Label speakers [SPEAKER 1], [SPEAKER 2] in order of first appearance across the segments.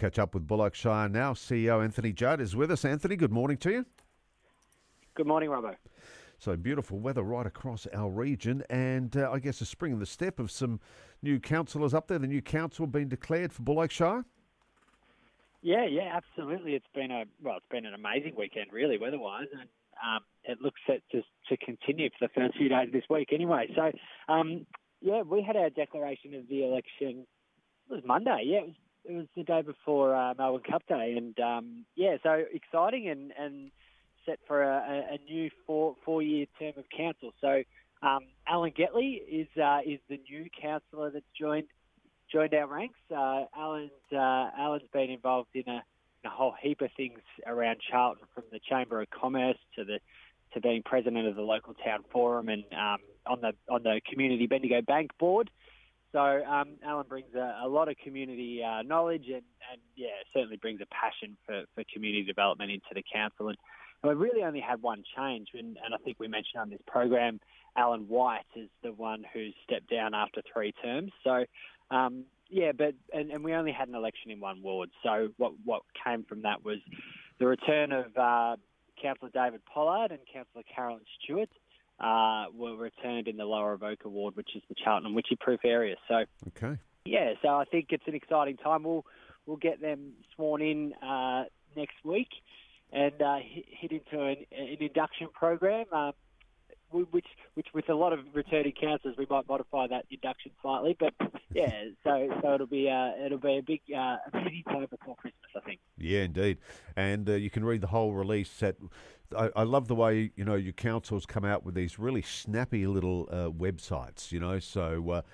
[SPEAKER 1] catch up with Bullock Shire now. CEO Anthony Judd is with us. Anthony, good morning to you.
[SPEAKER 2] Good morning, Robbo.
[SPEAKER 1] So beautiful weather right across our region, and I guess a spring in the step of some new councillors up there. The new council being declared for Bullock Shire.
[SPEAKER 2] Yeah, absolutely. It's been an amazing weekend, really, weather-wise, and it looks set to continue for the first few days of this week. Anyway, so we had our declaration of the election. It was Monday. Yeah, it was the day before Melbourne Cup Day, and so exciting and set for a new four-year term of council. So Alan Getley is the new councillor that's joined our ranks. Alan's been involved in a whole heap of things around Charlton, from the Chamber of Commerce to being president of the local town forum and on the community Bendigo Bank board. So Alan brings a lot of community knowledge and certainly brings a passion for community development into the council. And we really only had one change, and I think we mentioned on this program, Alan White is the one who's stepped down after 3 terms. So, we only had an election in one ward. So what came from that was the return of Councillor David Pollard and Councillor Carolyn Stewart were returned in the Lower Avoca ward, which is the Charlton and Witchy-proof area. So,
[SPEAKER 1] okay.
[SPEAKER 2] Yeah, so I think it's an exciting time. We'll get them sworn in next week and hit into an induction program, which with a lot of returning councillors, we might modify that induction slightly. But yeah, so it'll be a big busy time before Christmas, I think.
[SPEAKER 1] Yeah, indeed. And you can read the whole release at. I love the way your councils come out with these really snappy little websites. So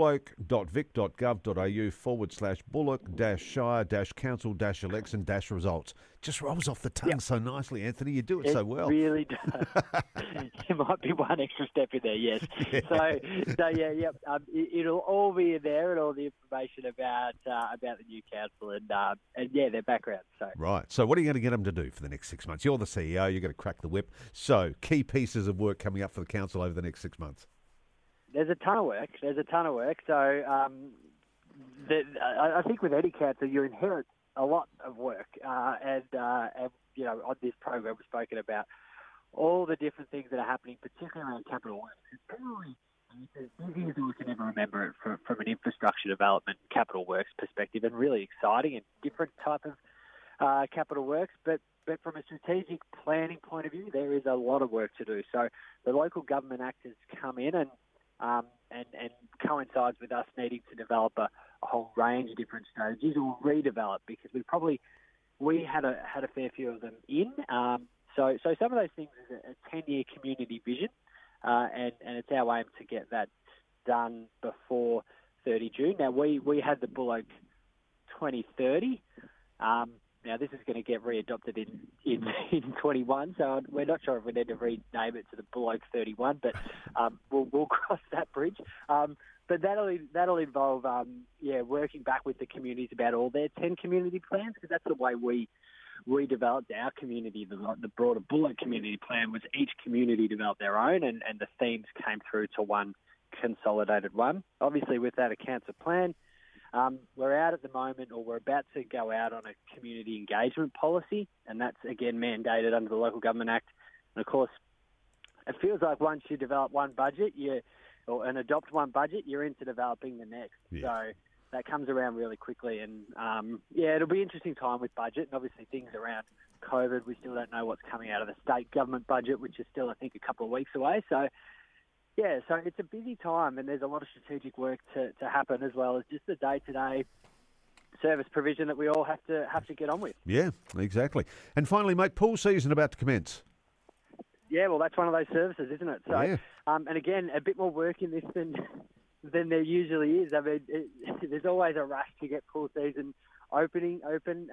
[SPEAKER 1] bullock.vic.gov.au/bullock-shire-council-election-results. Just rolls off the tongue so nicely, Anthony. You do it so well.
[SPEAKER 2] It really does. There might be one extra step in there, yes. Yeah. It'll all be in there, and all the information about the new council and their background. So
[SPEAKER 1] right. So what are you going to get them to do for the next 6 months? You're the CEO. You're going to crack the whip. So key pieces of work coming up for the council over the next 6 months.
[SPEAKER 2] There's a ton of work. So I think with any council, you inherit a lot of work. On this program, we've spoken about all the different things that are happening, particularly around capital works. It's probably as busy as we can ever remember it from an infrastructure development, capital works perspective, and really exciting and different type of capital works. But from a strategic planning point of view, there is a lot of work to do. So the Local Government Act has come in and coincides with us needing to develop a whole range of different strategies, or redevelop, because we had a fair few of them in. So some of those things is a 10-year community vision, and it's our aim to get that done before 30 June. Now we had the Bullock 2030. Now, this is going to get readopted in 21, so we're not sure if we need to rename it to the Bullock 31, but we'll cross that bridge. But that'll involve working back with the communities about all their 10 community plans, because that's the way we developed our community. The broader Bullock community plan was each community developed their own, and the themes came through to one consolidated one. Obviously, with that, a council plan. We're out at the moment, or we're about to go out on a community engagement policy, and that's, again, mandated under the Local Government Act. And, of course, it feels like once you develop one budget and adopt one budget, you're into developing the next.
[SPEAKER 1] Yes.
[SPEAKER 2] So that comes around really quickly. And, it'll be an interesting time with budget, and obviously things around COVID. We still don't know what's coming out of the state government budget, which is still, I think, a couple of weeks away. So, yeah, so it's a busy time, and there's a lot of strategic work to happen, as well as just the day-to-day service provision that we all have to get on with.
[SPEAKER 1] Yeah, exactly. And finally, mate, pool season about to commence.
[SPEAKER 2] Yeah, well, that's one of those services, isn't it? So,
[SPEAKER 1] yeah.
[SPEAKER 2] And again, a bit more work in this than there usually is. I mean, there's always a rush to get pool season open.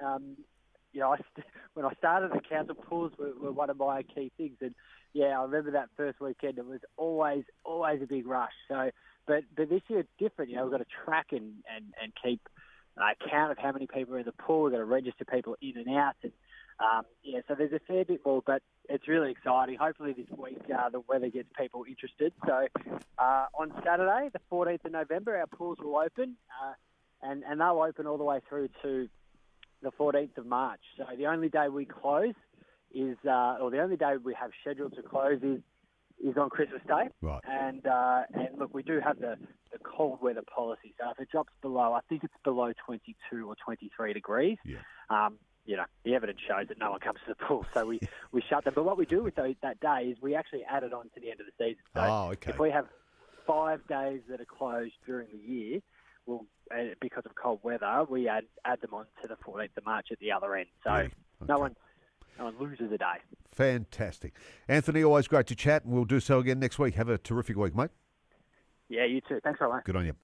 [SPEAKER 2] When I started the council, pools were one of my key things, and yeah, I remember that first weekend. It was always a big rush. So, but this year it's different. We've got to track and keep count of how many people are in the pool. We've got to register people in and out. And, so there's a fair bit more, but it's really exciting. Hopefully this week the weather gets people interested. So on Saturday, the 14th of November, our pools will open, and they'll open all the way through to 14th of March. So the only day we close is, or the only day we have scheduled to close is on Christmas Day.
[SPEAKER 1] Right.
[SPEAKER 2] And look, we do have the cold weather policy. So if it drops below, I think it's below 22 or 23 degrees.
[SPEAKER 1] Yeah.
[SPEAKER 2] The evidence shows that no one comes to the pool, so we shut them. But what we do with that day is we actually add it on to the end of the season. So
[SPEAKER 1] okay.
[SPEAKER 2] if we have 5 days that are closed during the year, well, because of cold weather, we add them on to the 14th of March at the other end. So
[SPEAKER 1] Okay.
[SPEAKER 2] no one loses a day.
[SPEAKER 1] Fantastic. Anthony, always great to chat, and we'll do so again next week. Have a terrific week, mate.
[SPEAKER 2] Yeah, you too. Thanks very much.
[SPEAKER 1] Good on you.